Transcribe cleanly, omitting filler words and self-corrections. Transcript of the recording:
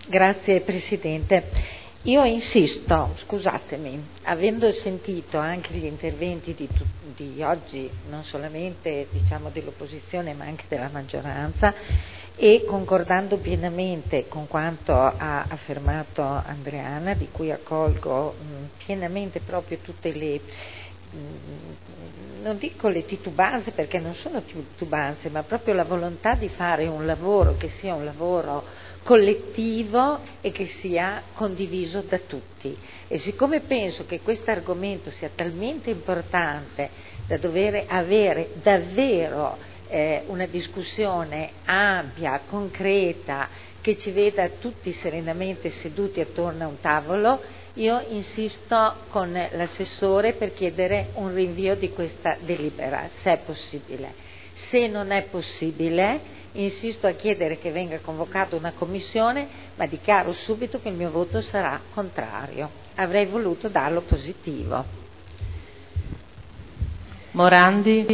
Grazie Presidente. Io insisto, scusatemi, avendo sentito anche gli interventi di oggi, non solamente dell'opposizione ma anche della maggioranza, e concordando pienamente con quanto ha affermato Andreana, di cui accolgo pienamente proprio tutte le, non dico le titubanze perché non sono titubanze, ma proprio la volontà di fare un lavoro che sia un lavoro collettivo e che sia condiviso da tutti. E siccome penso che questo argomento sia talmente importante da dover avere davvero una discussione ampia, concreta, che ci veda tutti serenamente seduti attorno a un tavolo, io insisto con l'assessore per chiedere un rinvio di questa delibera, se è possibile. Se non è possibile, insisto a chiedere che venga convocata una commissione, ma dichiaro subito che il mio voto sarà contrario. Avrei voluto darlo positivo. Morandi.